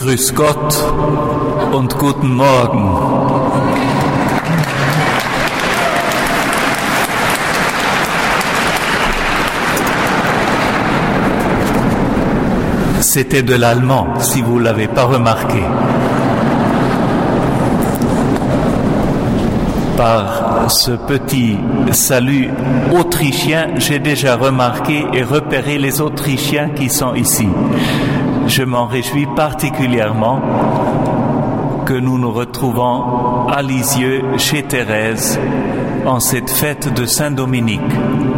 Grüß Gott und guten Morgen. C'était de l'allemand, si vous ne l'avez pas remarqué. Par ce petit salut autrichien, j'ai déjà remarqué et repéré les Autrichiens qui sont ici. Je m'en réjouis particulièrement que nous nous retrouvons à Lisieux, chez Thérèse, en cette fête de Saint-Dominique.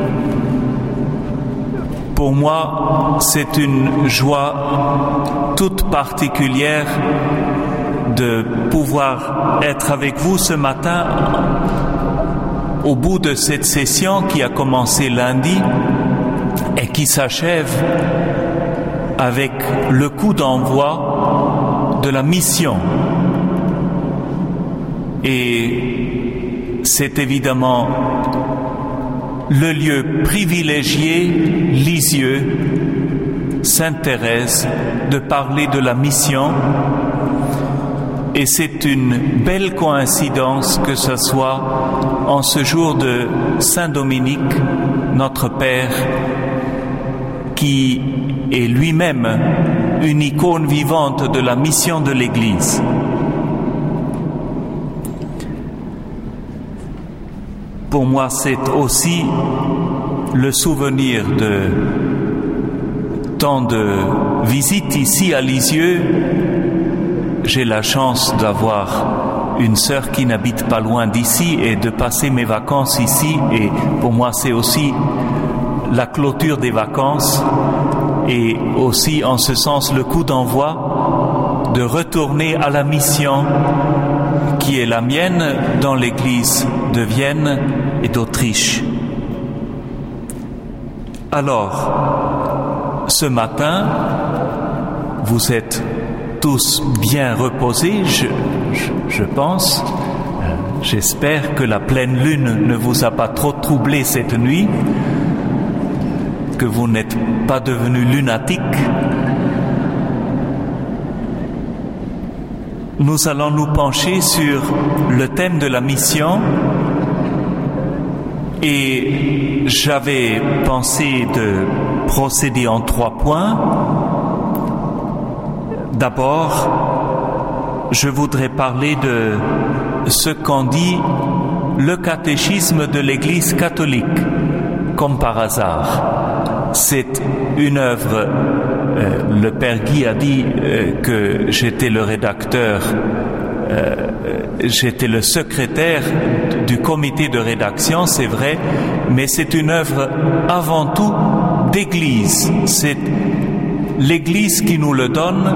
Pour moi, c'est une joie toute particulière de pouvoir être avec vous ce matin au bout de cette session qui a commencé lundi et qui s'achève avec le coup d'envoi de la mission. Et c'est évidemment le lieu privilégié, Lisieux, Sainte-Thérèse, de parler de la mission. Et c'est une belle coïncidence que ce soit en ce jour de Saint-Dominique, notre Père, qui est lui-même une icône vivante de la mission de l'Église. Pour moi, c'est aussi le souvenir de tant de visites ici à Lisieux. J'ai la chance d'avoir une sœur qui n'habite pas loin d'ici et de passer mes vacances ici. Et pour moi, c'est aussi la clôture des vacances et aussi, en ce sens, le coup d'envoi de retourner à la mission qui est la mienne dans l'Église de Vienne et d'Autriche. Alors, ce matin, vous êtes tous bien reposés, je pense. J'espère que la pleine lune ne vous a pas trop troublé cette nuit, que vous n'êtes pas devenus lunatiques. Nous allons nous pencher sur le thème de la mission et j'avais pensé de procéder en 3 points. D'abord, je voudrais parler de ce qu'en dit le catéchisme de l'Église catholique, comme par hasard. C'est une œuvre, le Père Guy a dit que j'étais le rédacteur, j'étais le secrétaire du comité de rédaction, c'est vrai, mais c'est une œuvre avant tout d'Église. C'est l'Église qui nous le donne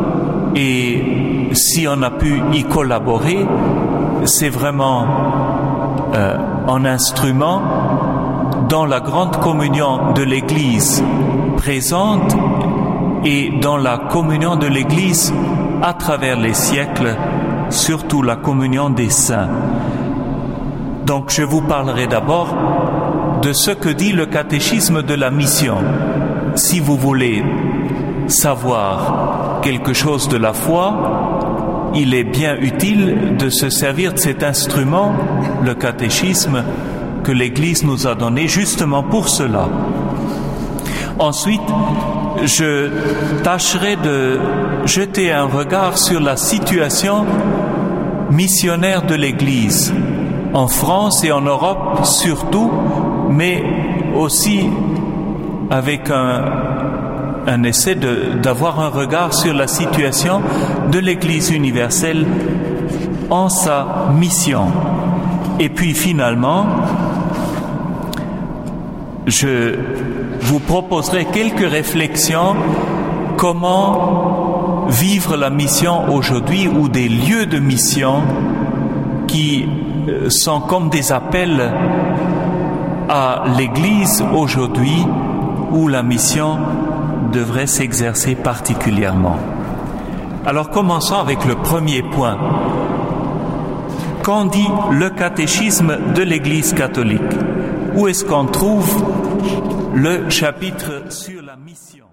et si on a pu y collaborer, c'est vraiment un instrument dans la grande communion de l'Église présente et dans la communion de l'Église à travers les siècles, surtout la communion des saints. Donc je vous parlerai d'abord de ce que dit le catéchisme de la mission. Si vous voulez savoir quelque chose de la foi, il est bien utile de se servir de cet instrument, le catéchisme, que l'Église nous a donné justement pour cela. Ensuite, je tâcherai de jeter un regard sur la situation missionnaire de l'Église, en France et en Europe surtout, mais aussi avec un essai d'avoir un regard sur la situation de l'Église universelle en sa mission. Et puis finalement, je vous proposerai quelques réflexions comment vivre la mission aujourd'hui ou des lieux de mission qui sont comme des appels à l'Église aujourd'hui où la mission devrait s'exercer particulièrement. Alors commençons avec le premier point. Qu'en dit le catéchisme de l'Église catholique? Où est-ce qu'on trouve le chapitre sur la mission?